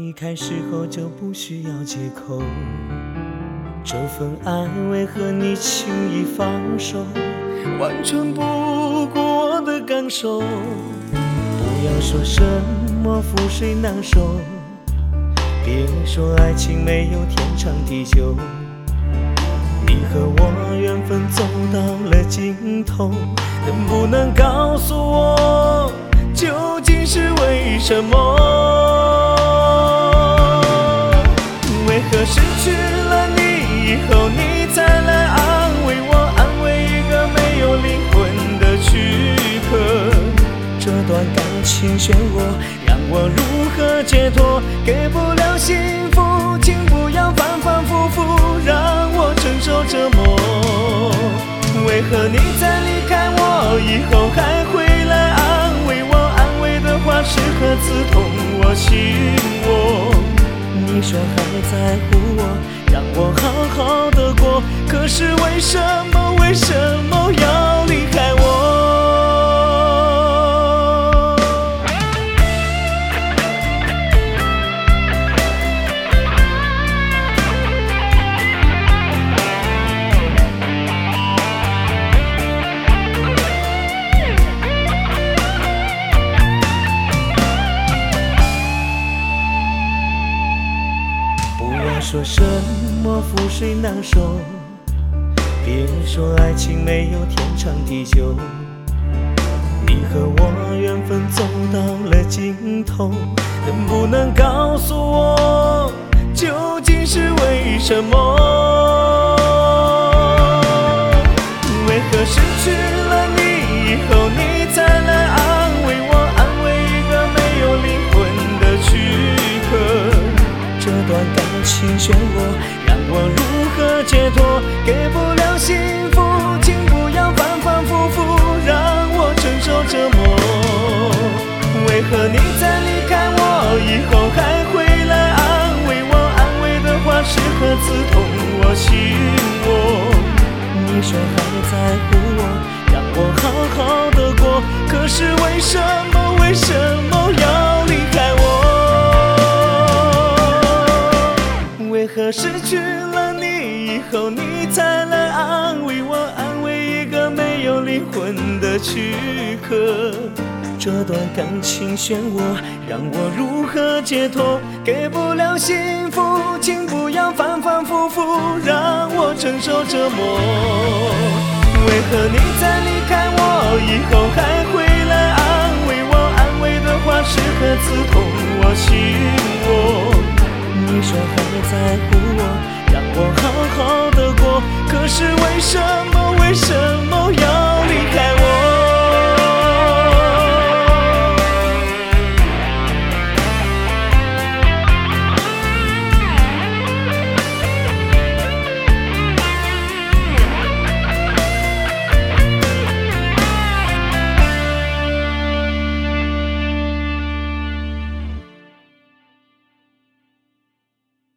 离开时候就不需要借口，这份爱为何你轻易放手，完全不顾我的感受。不要说什么覆水难收，别说爱情没有天长地久，你和我缘分走到了尽头，能不能告诉我究竟是为什么？为何失去了你以后，你才来安慰我，安慰一个没有灵魂的躯壳？这段感情漩涡，让我如何解脱？给不了幸福，请不要反反复复让我承受折磨。为何你在离开我以后还会来安慰我？安慰的话是何刺痛我心窝？你说还在乎我，让我好好的过，可是为什么要离开我？说什么覆水难收，别说爱情没有天长地久，你和我缘分走到了尽头，能不能告诉我究竟是为什么？为何失去了你以后，你才来安慰我，安慰一个没有灵魂的躯壳？这段感情漩涡，让我如何解脱？给不了幸福，请不要反反复复让我承受折磨。为何你在离开我以后还会来安慰我？安慰的话是何刺痛我心窝？你说还在乎我，让我好好的过，可是为什么要离开我？为何失去了你以后，你才来安慰我，安慰一个没有灵魂的躯壳？这段感情漩涡，让我如何解脱？给不了幸福，请不要反反复复让我承受折磨。为何你在离开我以后还会来安慰我？安慰的话是何刺痛我心窝？